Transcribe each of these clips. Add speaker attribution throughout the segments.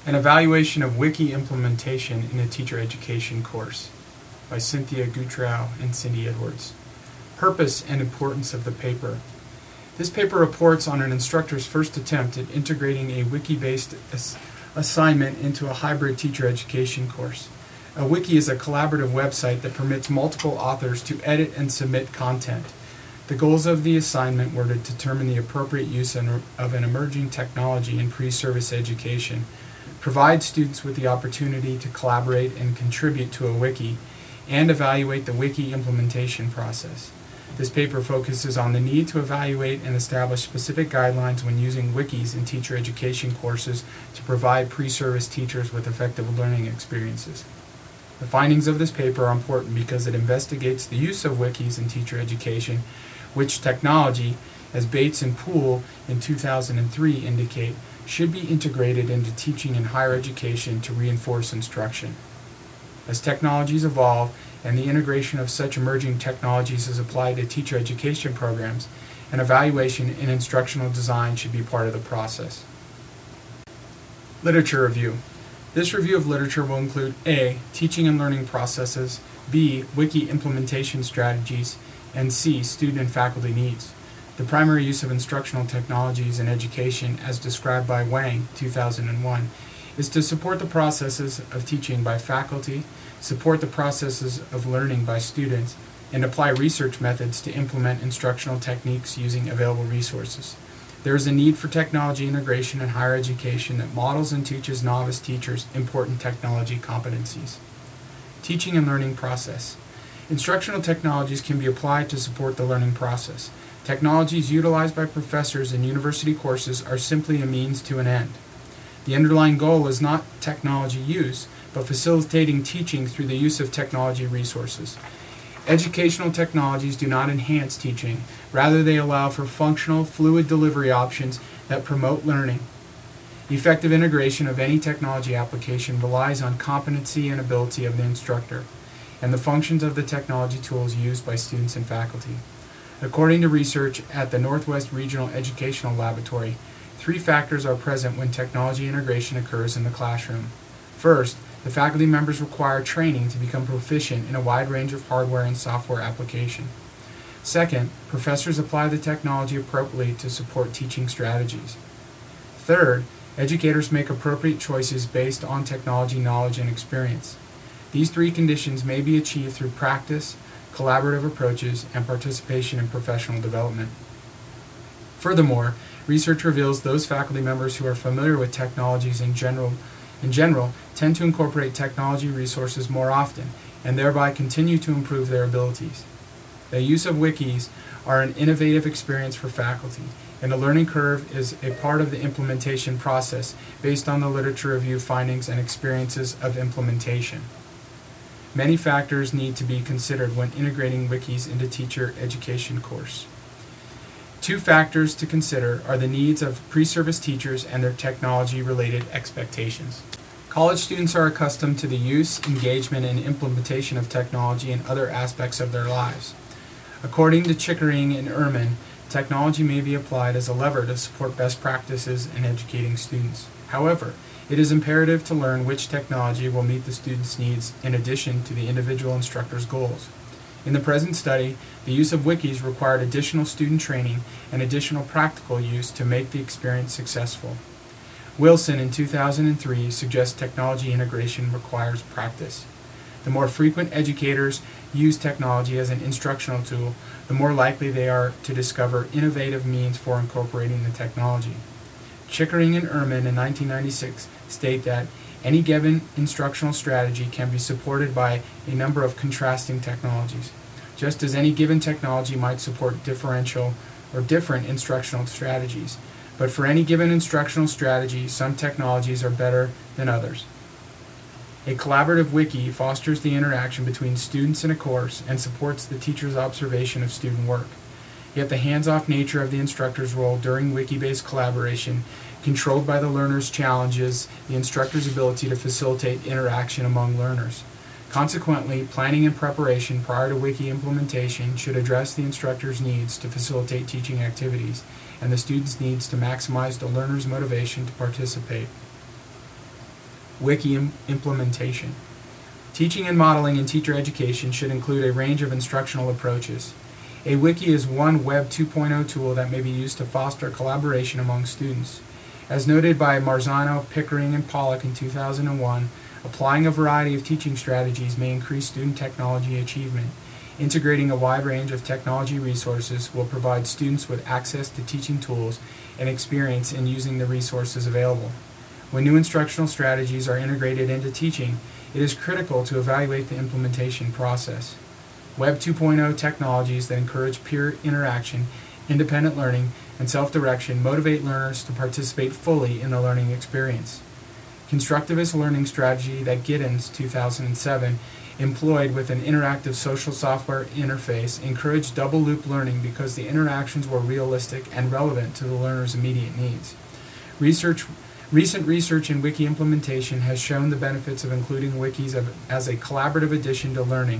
Speaker 1: An Evaluation of Wiki Implementation in a Teacher Education Course by Cynthia Guttrow and Cindy Edwards. Purpose and importance of the paper. This paper reports on an instructor's first attempt at integrating a wiki-based assignment into a hybrid teacher education course. A wiki is a collaborative website that permits multiple authors to edit and submit content. The goals of the assignment were to determine the appropriate use of an emerging technology in pre-service education, provide students with the opportunity to collaborate and contribute to a wiki, and evaluate the wiki implementation process. This paper focuses on the need to evaluate and establish specific guidelines when using wikis in teacher education courses to provide pre-service teachers with effective learning experiences. The findings of this paper are important because it investigates the use of wikis in teacher education, which technology, as Bates and Poole in 2003 indicate, should be integrated into teaching in higher education to reinforce instruction. As technologies evolve and the integration of such emerging technologies is applied to teacher education programs, an evaluation in instructional design should be part of the process. Literature review. This review of literature will include A. Teaching and learning processes, B. Wiki implementation strategies, and C. Student and faculty needs. The primary use of instructional technologies in education, as described by Wang, 2001, is to support the processes of teaching by faculty, support the processes of learning by students, and apply research methods to implement instructional techniques using available resources. There is a need for technology integration in higher education that models and teaches novice teachers important technology competencies. Teaching and learning process. Instructional technologies can be applied to support the learning process. Technologies utilized by professors in university courses are simply a means to an end. The underlying goal is not technology use, but facilitating teaching through the use of technology resources. Educational technologies do not enhance teaching, rather they allow for functional, fluid delivery options that promote learning. Effective integration of any technology application relies on competency and ability of the instructor, and the functions of the technology tools used by students and faculty. According to research at the Northwest Regional Educational Laboratory, 3 factors are present when technology integration occurs in the classroom. First, the faculty members require training to become proficient in a wide range of hardware and software application. Second, professors apply the technology appropriately to support teaching strategies. Third, educators make appropriate choices based on technology knowledge and experience. These 3 conditions may be achieved through practice, collaborative approaches, and participation in professional development. Furthermore, research reveals those faculty members who are familiar with technologies in general tend to incorporate technology resources more often and thereby continue to improve their abilities. The use of wikis are an innovative experience for faculty, and the learning curve is a part of the implementation process based on the literature review findings and experiences of implementation. Many factors need to be considered when integrating wikis into teacher education course. 2 factors to consider are the needs of pre-service teachers and their technology-related expectations. College students are accustomed to the use, engagement, and implementation of technology in other aspects of their lives. According to Chickering and Ehrman, technology may be applied as a lever to support best practices in educating students. However, it is imperative to learn which technology will meet the student's needs in addition to the individual instructor's goals. In the present study, the use of wikis required additional student training and additional practical use to make the experience successful. Wilson in 2003 suggests technology integration requires practice. The more frequent educators use technology as an instructional tool, the more likely they are to discover innovative means for incorporating the technology. Chickering and Ehrman in 1996 state that any given instructional strategy can be supported by a number of contrasting technologies, just as any given technology might support differential or different instructional strategies. But for any given instructional strategy, some technologies are better than others. A collaborative wiki fosters the interaction between students in a course and supports the teacher's observation of student work. Yet the hands-off nature of the instructor's role during wiki-based collaboration, controlled by the learner's challenges the instructor's ability to facilitate interaction among learners. Consequently, planning and preparation prior to wiki implementation should address the instructor's needs to facilitate teaching activities and the student's needs to maximize the learner's motivation to participate. Wiki implementation. Teaching and modeling in teacher education should include a range of instructional approaches. A wiki is one Web 2.0 tool that may be used to foster collaboration among students. As noted by Marzano, Pickering, and Pollock in 2001, applying a variety of teaching strategies may increase student technology achievement. Integrating a wide range of technology resources will provide students with access to teaching tools and experience in using the resources available. When new instructional strategies are integrated into teaching, it is critical to evaluate the implementation process. Web 2.0 technologies that encourage peer interaction, independent learning, and self-direction motivate learners to participate fully in the learning experience. Constructivist learning strategy that Giddens, 2007, employed with an interactive social software interface encouraged double-loop learning because the interactions were realistic and relevant to the learner's immediate needs. Recent research in wiki implementation has shown the benefits of including wikis as a collaborative addition to learning.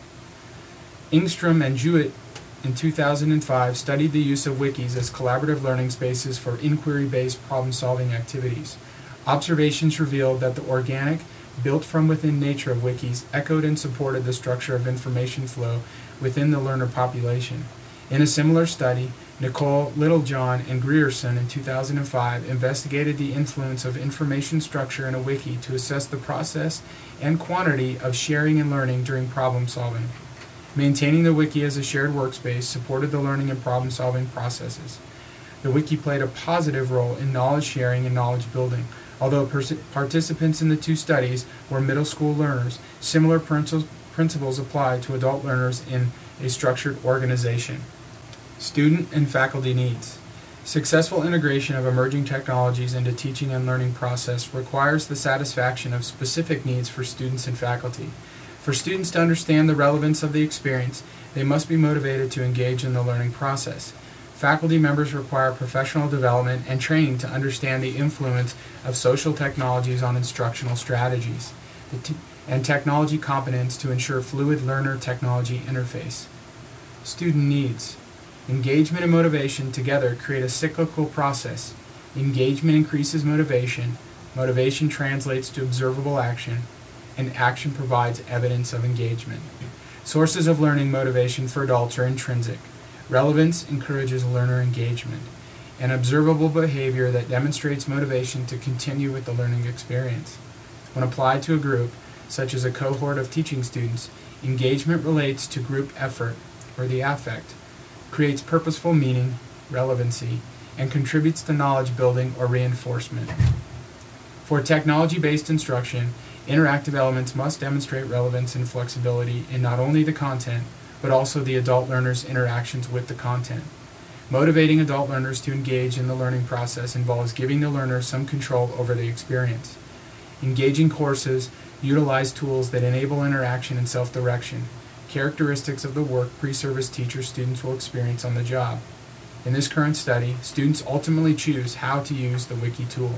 Speaker 1: Engstrom and Jewett in 2005 studied the use of wikis as collaborative learning spaces for inquiry-based problem-solving activities. Observations revealed that the organic, built-from-within nature of wikis echoed and supported the structure of information flow within the learner population. In a similar study, Nicole Littlejohn and Grierson in 2005 investigated the influence of information structure in a wiki to assess the process and quantity of sharing and learning during problem solving. Maintaining the wiki as a shared workspace supported the learning and problem-solving processes. The wiki played a positive role in knowledge sharing and knowledge building. Although participants in the two studies were middle school learners, similar principles apply to adult learners in a structured organization. Student and faculty needs. Successful integration of emerging technologies into teaching and learning process requires the satisfaction of specific needs for students and faculty. For students to understand the relevance of the experience, they must be motivated to engage in the learning process. Faculty members require professional development and training to understand the influence of social technologies on instructional strategies, and technology competence to ensure fluid learner-technology interface. Student needs. Engagement and motivation together create a cyclical process. Engagement increases motivation, motivation translates to observable action, and action provides evidence of engagement. Sources of learning motivation for adults are intrinsic. Relevance encourages learner engagement. An observable behavior that demonstrates motivation to continue with the learning experience. When applied to a group, such as a cohort of teaching students, engagement relates to group effort, or the affect, creates purposeful meaning, relevancy, and contributes to knowledge building or reinforcement. For technology-based instruction, interactive elements must demonstrate relevance and flexibility in not only the content, but also the adult learner's interactions with the content. Motivating adult learners to engage in the learning process involves giving the learner some control over the experience. Engaging courses utilize tools that enable interaction and self-direction, characteristics of the work pre-service teacher students will experience on the job. In this current study, students ultimately choose how to use the wiki tool.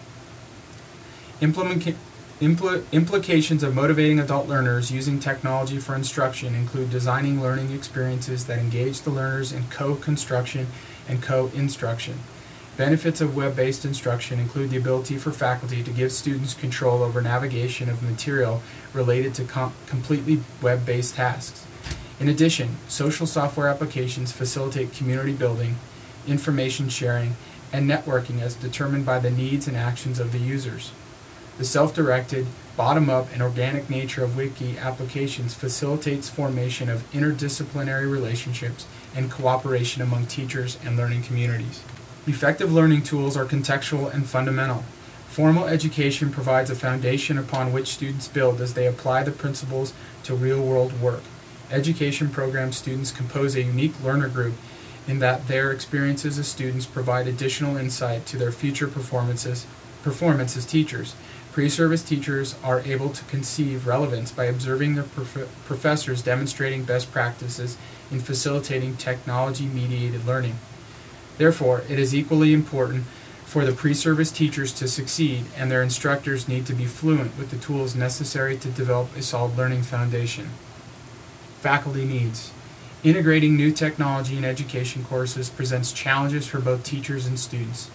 Speaker 1: Implications of motivating adult learners using technology for instruction include designing learning experiences that engage the learners in co-construction and co-instruction. Benefits of web-based instruction include the ability for faculty to give students control over navigation of material related to completely web-based tasks. In addition, social software applications facilitate community building, information sharing, and networking as determined by the needs and actions of the users. The self-directed, bottom-up, and organic nature of wiki applications facilitates formation of interdisciplinary relationships and cooperation among teachers and learning communities. Effective learning tools are contextual and fundamental. Formal education provides a foundation upon which students build as they apply the principles to real-world work. Education program students compose a unique learner group in that their experiences as students provide additional insight to their future performance as teachers. Pre-service teachers are able to conceive relevance by observing their professors demonstrating best practices in facilitating technology-mediated learning. Therefore, it is equally important for the pre-service teachers to succeed, and their instructors need to be fluent with the tools necessary to develop a solid learning foundation. Faculty needs. Integrating new technology in education courses presents challenges for both teachers and students.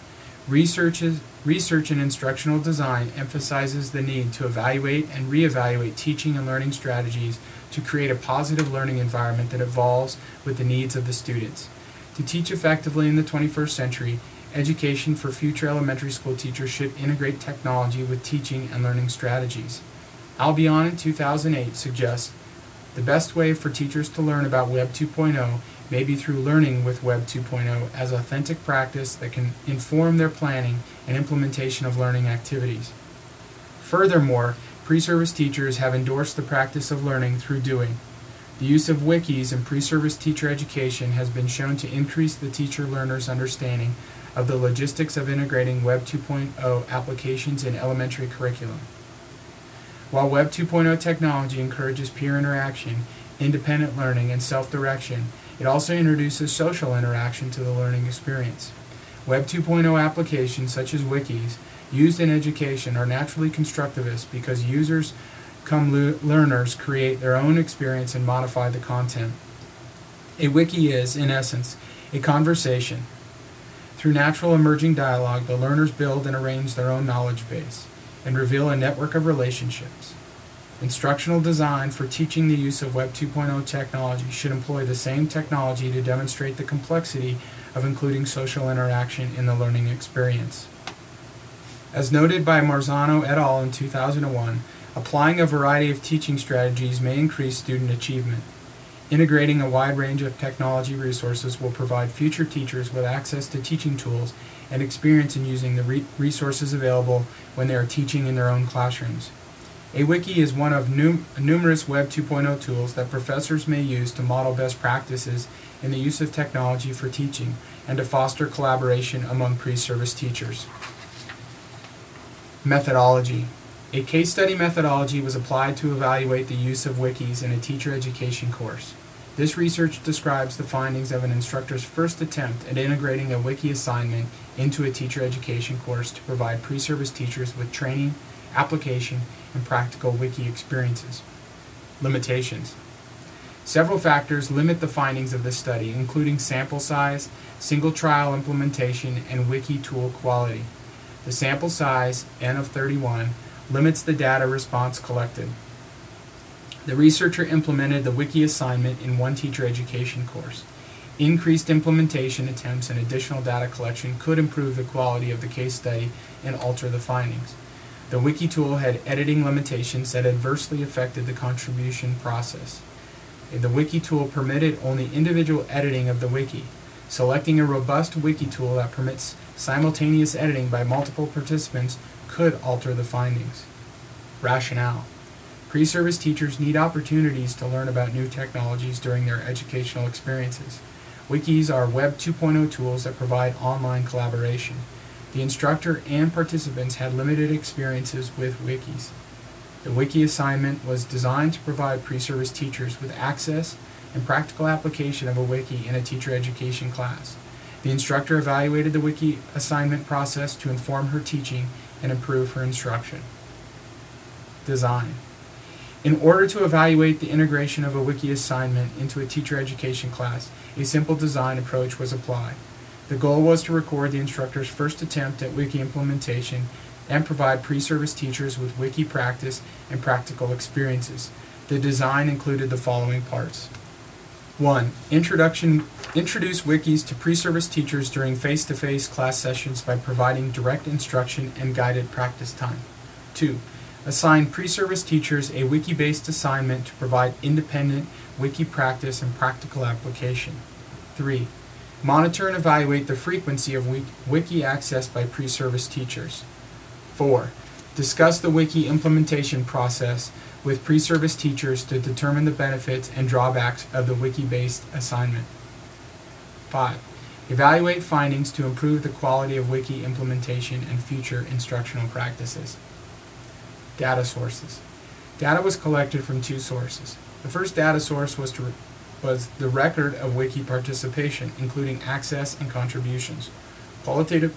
Speaker 1: Research in instructional design emphasizes the need to evaluate and reevaluate teaching and learning strategies to create a positive learning environment that evolves with the needs of the students. To teach effectively in the 21st century, education for future elementary school teachers should integrate technology with teaching and learning strategies. Albion in 2008 suggests the best way for teachers to learn about Web 2.0 may be through learning with Web 2.0 as authentic practice that can inform their planning and implementation of learning activities. Furthermore, pre-service teachers have endorsed the practice of learning through doing. The use of wikis in pre-service teacher education has been shown to increase the teacher-learner's understanding of the logistics of integrating Web 2.0 applications in elementary curriculum. While Web 2.0 technology encourages peer interaction, independent learning, and self-direction, it also introduces social interaction to the learning experience. Web 2.0 applications such as wikis used in education are naturally constructivist because users learners create their own experience and modify the content. A wiki is, in essence, a conversation. Through natural emerging dialogue, the learners build and arrange their own knowledge base and reveal a network of relationships. Instructional design for teaching the use of Web 2.0 technology should employ the same technology to demonstrate the complexity of including social interaction in the learning experience. As noted by Marzano et al. In 2001, applying a variety of teaching strategies may increase student achievement. Integrating a wide range of technology resources will provide future teachers with access to teaching tools and experience in using the resources available when they are teaching in their own classrooms. A wiki is one of numerous Web 2.0 tools that professors may use to model best practices in the use of technology for teaching and to foster collaboration among pre-service teachers. Methodology. A case study methodology was applied to evaluate the use of wikis in a teacher education course. This research describes the findings of an instructor's first attempt at integrating a wiki assignment into a teacher education course to provide pre-service teachers with training, application, and practical wiki experiences. Limitations. Several factors limit the findings of this study, including sample size, single trial implementation, and wiki tool quality. The sample size, N of 31, limits the data response collected. The researcher implemented the wiki assignment in one teacher education course. Increased implementation attempts and additional data collection could improve the quality of the case study and alter the findings. The wiki tool had editing limitations that adversely affected the contribution process. The wiki tool permitted only individual editing of the wiki. Selecting a robust wiki tool that permits simultaneous editing by multiple participants could alter the findings. Rationale. Pre-service teachers need opportunities to learn about new technologies during their educational experiences. Wikis are Web 2.0 tools that provide online collaboration. The instructor and participants had limited experiences with wikis. The wiki assignment was designed to provide pre-service teachers with access and practical application of a wiki in a teacher education class. The instructor evaluated the wiki assignment process to inform her teaching and improve her instruction. Design. In order to evaluate the integration of a wiki assignment into a teacher education class, a simple design approach was applied. The goal was to record the instructor's first attempt at wiki implementation and provide pre-service teachers with wiki practice and practical experiences. The design included the following parts. 1. Introduce wikis to pre-service teachers during face-to-face class sessions by providing direct instruction and guided practice time. 2. Assign pre-service teachers a wiki-based assignment to provide independent wiki practice and practical application. 3. Monitor and evaluate the frequency of wiki access by pre-service teachers. 4. Discuss the wiki implementation process with pre-service teachers to determine the benefits and drawbacks of the wiki-based assignment. 5. Evaluate findings to improve the quality of wiki implementation and future instructional practices. Data sources. Data was collected from two sources. The first data source was the record of wiki participation, including access and contributions. Qualitative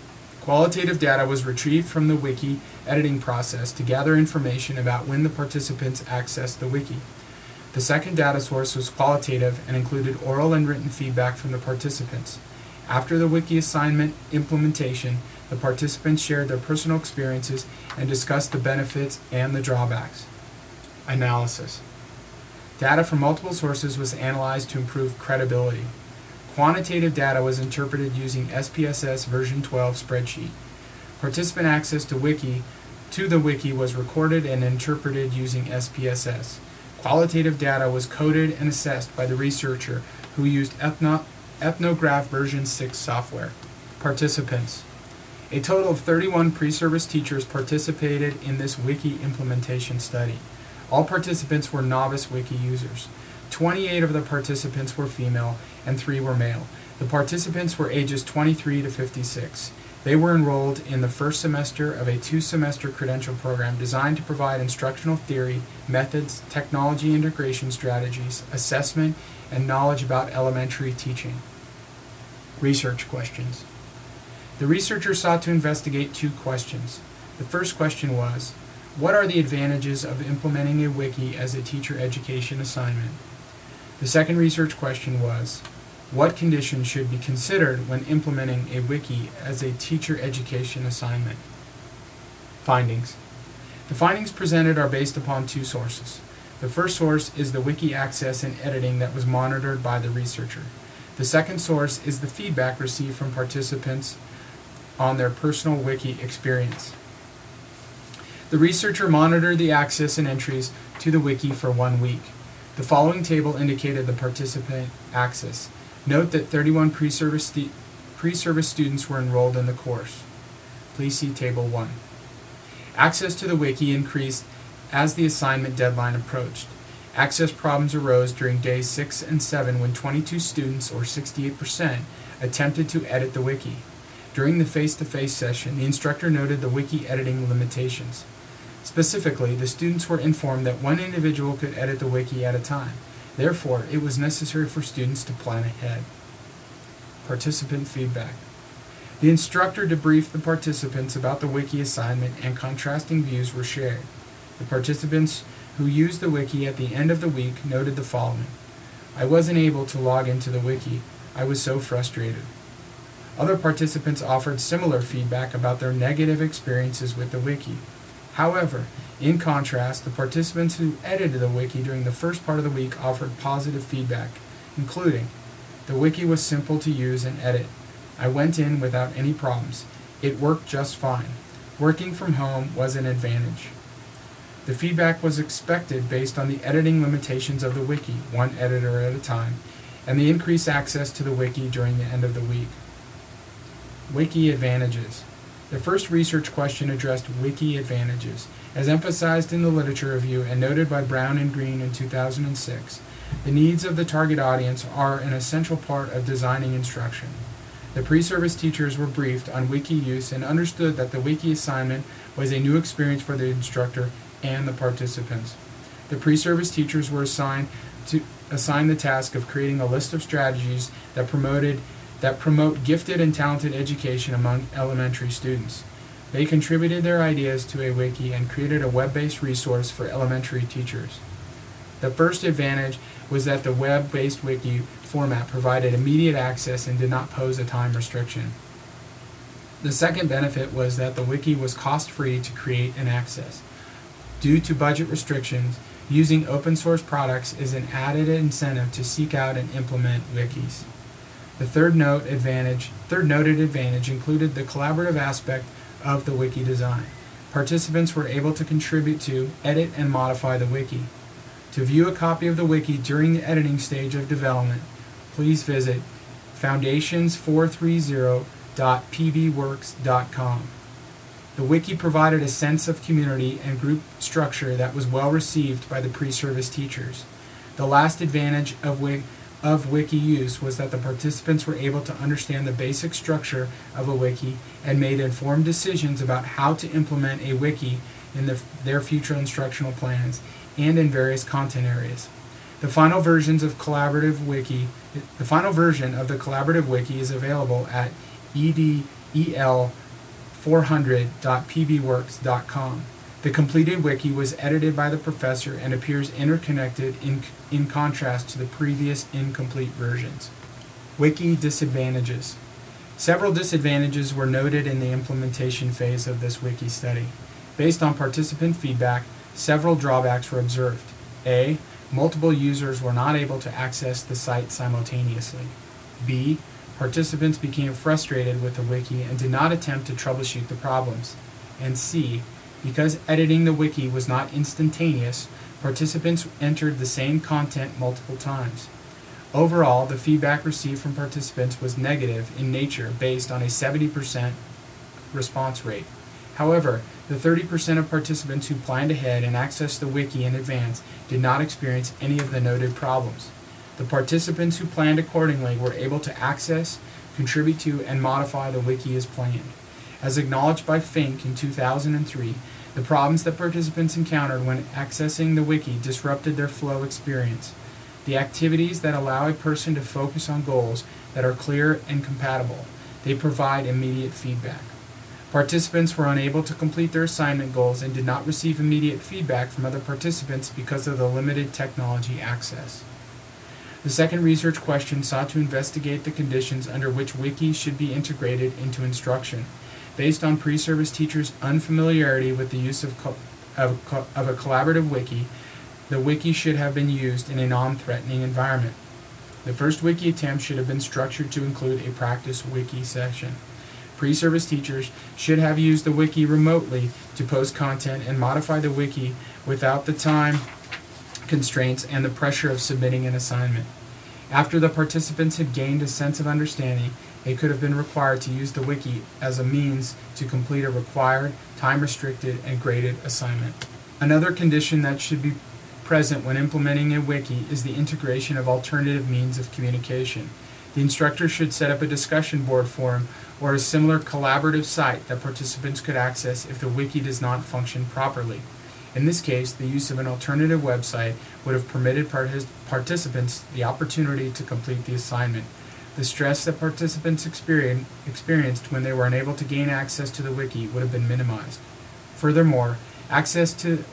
Speaker 1: data was retrieved from the wiki editing process to gather information about when the participants accessed the wiki. The second data source was qualitative and included oral and written feedback from the participants. After the wiki assignment implementation, the participants shared their personal experiences and discussed the benefits and the drawbacks. Analysis. Data from multiple sources was analyzed to improve credibility. Quantitative data was interpreted using SPSS version 12 spreadsheet. Participant access to the wiki was recorded and interpreted using SPSS. Qualitative data was coded and assessed by the researcher who used Ethnograph version 6 software. Participants. A total of 31 pre-service teachers participated in this wiki implementation study. All participants were novice wiki users. 28 of the participants were female and 3 were male. The participants were ages 23 to 56. They were enrolled in the first semester of a 2-semester credential program designed to provide instructional theory, methods, technology integration strategies, assessment, and knowledge about elementary teaching. Research questions. The researchers sought to investigate 2 questions. The first question was, what are the advantages of implementing a wiki as a teacher education assignment? The second research question was, what conditions should be considered when implementing a wiki as a teacher education assignment? Findings. The findings presented are based upon 2 sources. The first source is the wiki access and editing that was monitored by the researcher. The second source is the feedback received from participants on their personal wiki experience. The researcher monitored the access and entries to the wiki for 1 week. The following table indicated the participant access. Note that 31 pre-service students were enrolled in the course. Please see Table 1. Access to the wiki increased as the assignment deadline approached. Access problems arose during days 6 and 7 when 22 students, or 68%, attempted to edit the wiki. During the face-to-face session, the instructor noted the wiki editing limitations. Specifically, the students were informed that one individual could edit the wiki at a time. Therefore, it was necessary for students to plan ahead. Participant feedback. The instructor debriefed the participants about the wiki assignment and contrasting views were shared. The participants who used the wiki at the end of the week noted the following. I wasn't able to log into the wiki. I was so frustrated. Other participants offered similar feedback about their negative experiences with the wiki. However, in contrast, the participants who edited the wiki during the first part of the week offered positive feedback, including, the wiki was simple to use and edit. I went in without any problems. It worked just fine. Working from home was an advantage. The feedback was expected based on the editing limitations of the wiki, 1 editor at a time, and the increased access to the wiki during the end of the week. Wiki advantages. The first research question addressed wiki advantages. As emphasized in the literature review and noted by Brown and Green in 2006, the needs of the target audience are an essential part of designing instruction. The pre-service teachers were briefed on wiki use and understood that the wiki assignment was a new experience for the instructor and the participants. The pre-service teachers were assigned the task of creating a list of strategies that promote gifted and talented education among elementary students. They contributed their ideas to a wiki and created a web-based resource for elementary teachers. The first advantage was that the web-based wiki format provided immediate access and did not pose a time restriction. The second benefit was that the wiki was cost-free to create and access. Due to budget restrictions, using open source products is an added incentive to seek out and implement wikis. The third noted advantage included the collaborative aspect of the wiki design. Participants were able to contribute to, edit, and modify the wiki. To view a copy of the wiki during the editing stage of development, please visit foundations430.pbworks.com. The wiki provided a sense of community and group structure that was well received by the pre-service teachers. The last advantage of wiki use was that the participants were able to understand the basic structure of a wiki and made informed decisions about how to implement a wiki in their future instructional plans and in various content areas. The final version of the collaborative wiki is available at edel400.pbworks.com. The completed wiki was edited by the professor and appears interconnected in contrast to the previous incomplete versions. Wiki disadvantages. Several disadvantages were noted in the implementation phase of this wiki study. Based on participant feedback, several drawbacks were observed. A. Multiple users were not able to access the site simultaneously. B. Participants became frustrated with the wiki and did not attempt to troubleshoot the problems. And C. Because editing the wiki was not instantaneous, participants entered the same content multiple times. Overall, the feedback received from participants was negative in nature based on a 70% response rate. However, the 30% of participants who planned ahead and accessed the wiki in advance did not experience any of the noted problems. The participants who planned accordingly were able to access, contribute to, and modify the wiki as planned. As acknowledged by Fink in 2003, the problems that participants encountered when accessing the wiki disrupted their flow experience. The activities that allow a person to focus on goals that are clear and compatible. They provide immediate feedback. Participants were unable to complete their assignment goals and did not receive immediate feedback from other participants because of the limited technology access. The second research question sought to investigate the conditions under which wikis should be integrated into instruction. Based on pre-service teachers' unfamiliarity with the use of a collaborative wiki, the wiki should have been used in a non-threatening environment. The first wiki attempt should have been structured to include a practice wiki session. Pre-service teachers should have used the wiki remotely to post content and modify the wiki without the time constraints and the pressure of submitting an assignment. After the participants had gained a sense of understanding, they could have been required to use the wiki as a means to complete a required, time-restricted, and graded assignment. Another condition that should be present when implementing a wiki is the integration of alternative means of communication. The instructor should set up a discussion board forum or a similar collaborative site that participants could access if the wiki does not function properly. In this case, the use of an alternative website would have permitted participants the opportunity to complete the assignment. The stress that participants experienced when they were unable to gain access to the wiki would have been minimized. Furthermore, access to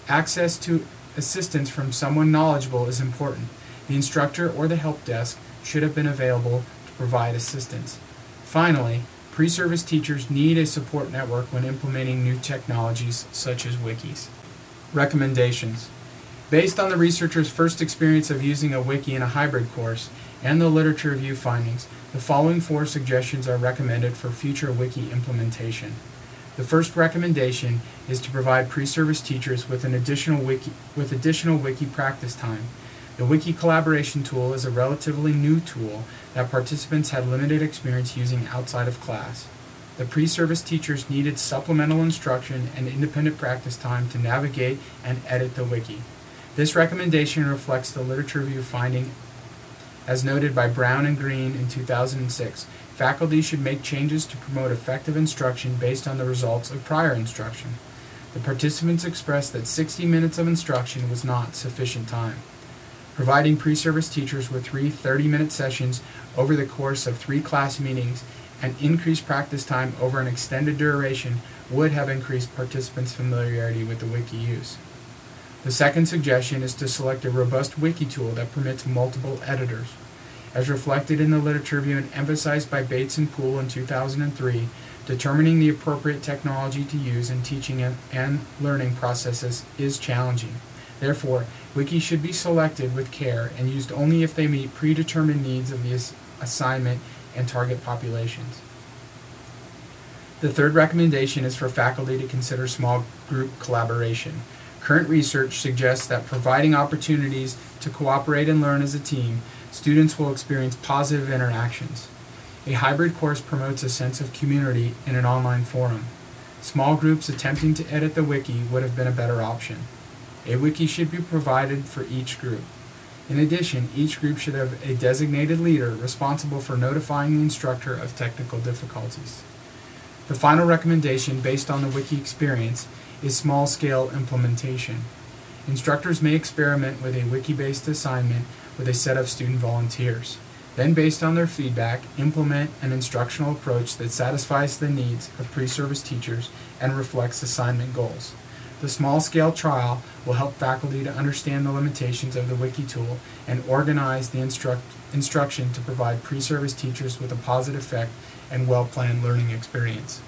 Speaker 1: assistance from someone knowledgeable is important. The instructor or the help desk should have been available to provide assistance. Finally, pre-service teachers need a support network when implementing new technologies such as wikis. Recommendations. Based on the researchers' first experience of using a wiki in a hybrid course and the literature review findings, the following 4 suggestions are recommended for future wiki implementation. The first recommendation is to provide pre-service teachers with additional wiki practice time. The wiki collaboration tool is a relatively new tool that participants had limited experience using outside of class. The pre-service teachers needed supplemental instruction and independent practice time to navigate and edit the wiki. This recommendation reflects the literature review finding as noted by Brown and Green in 2006. Faculty should make changes to promote effective instruction based on the results of prior instruction. The participants expressed that 60 minutes of instruction was not sufficient time. Providing pre-service teachers with 3 30-minute sessions over the course of 3 class meetings and increased practice time over an extended duration would have increased participants' familiarity with the wiki use. The second suggestion is to select a robust wiki tool that permits multiple editors. As reflected in the literature review and emphasized by Bates and Poole in 2003, determining the appropriate technology to use in teaching and learning processes is challenging. Therefore, wikis should be selected with care and used only if they meet predetermined needs of the assignment and target populations. The third recommendation is for faculty to consider small group collaboration. Current research suggests that providing opportunities to cooperate and learn as a team, students will experience positive interactions. A hybrid course promotes a sense of community in an online forum. Small groups attempting to edit the wiki would have been a better option. A wiki should be provided for each group. In addition, each group should have a designated leader responsible for notifying the instructor of technical difficulties. The final recommendation, based on the wiki experience, is small-scale implementation. Instructors may experiment with a wiki-based assignment with a set of student volunteers. Then, based on their feedback, implement an instructional approach that satisfies the needs of pre-service teachers and reflects assignment goals. The small-scale trial will help faculty to understand the limitations of the wiki tool and organize the instruction to provide pre-service teachers with a positive effect and well-planned learning experience.